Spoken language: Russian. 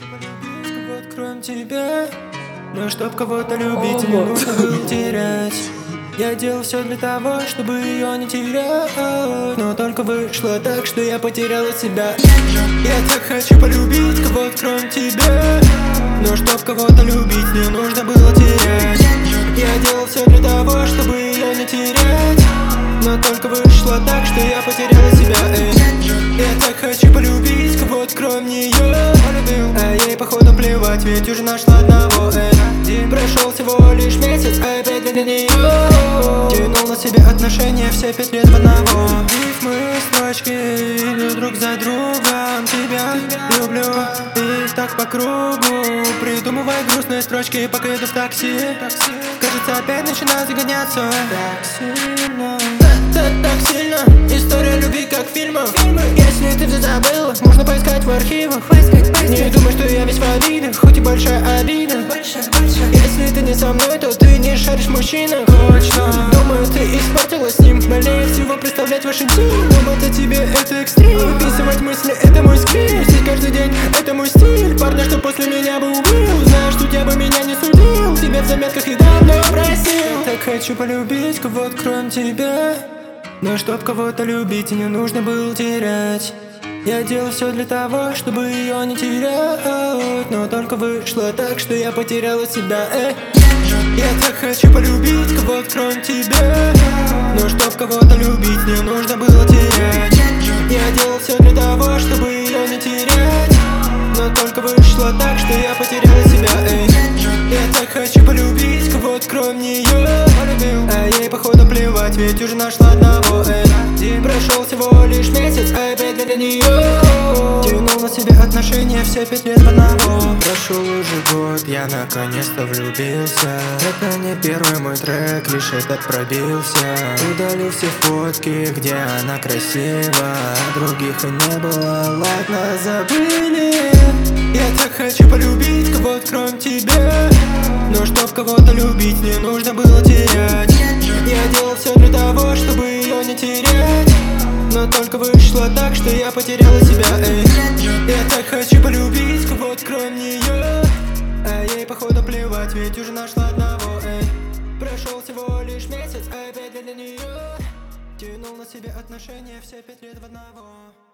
полюбить кого-то кроме тебя. Но чтоб кого-то любить, не нужно было терять. Я делал все для того, чтобы ее не терять. Но только вышло так, что я потеряла себя. Я так хочу полюбить кого-то кроме тебя. Но чтоб кого-то любить, не нужно было терять. Я делал все для того, чтобы ее не терять. Но только вышло так, что я потеряла себя. Я так хочу полюбить кого-то кроме нее. А ей походу плевать, ведь уже нашла одного. Прошел всего лишь месяц, а опять для нее тянул на себе отношения все 5 лет в одного. Рифмы, строчки идут друг за другом. Тебя люблю и так по кругу. Придумывай грустные строчки, пока еду в такси. Кажется, опять начинаю загоняться. Так сильно, так сильно. История любви как в фильмах. Если ты все забыла, можно поискать в архивах. Не думай, что я весь в обидах, хоть и большая обида. Если ты не со мной, то ты не шаришь в мужчинах. Думаю, ты испортила с ним. Более всего представлять ваш интим. Думать о тебе это экстрим. Выписывать мысли это мой скрипт. Пустить каждый день это мой стиль. Парня, что после меня бы убил. Знаешь, что я бы меня не судил. Тебя в заметках и давно просил. Так хочу полюбить кого-то кроме тебя. Но чтоб кого-то любить, не нужно было терять. Я делал все для того, чтобы ее не терять. Но только вышло так, что я потеряла себя. Я так хочу полюбить кого-то кроме тебя. Но чтоб кого-то любить, не нужно было терять. Я делал все для того, чтобы ее не терять. Но только вышло так, что я потеряла себя. Я так хочу полюбить кого-то кроме нее. А ей походу плевать, ведь уже нашла одного. Прошел всего лишь месяц, а опять для нее тянул на себе отношения все 5 лет в одного. Прошел уже год, я наконец-то влюбился. Это не первый мой трек, лишь этот пробился. Удалил все фотки, где она красива. Других и не было, ладно, забыли. Я так хочу полюбить кого-то кроме тебя. Но чтоб кого-то любить, не нужно было терять. Я делал все для того, чтобы ее не терять. Но только вышло так, что я потеряла себя. Я так хочу полюбить кого-то кроме нее. А ей походу плевать, ведь уже нашла одного. Прошел всего лишь месяц, а опять для нее тянул на себе отношения все 5 лет в одного.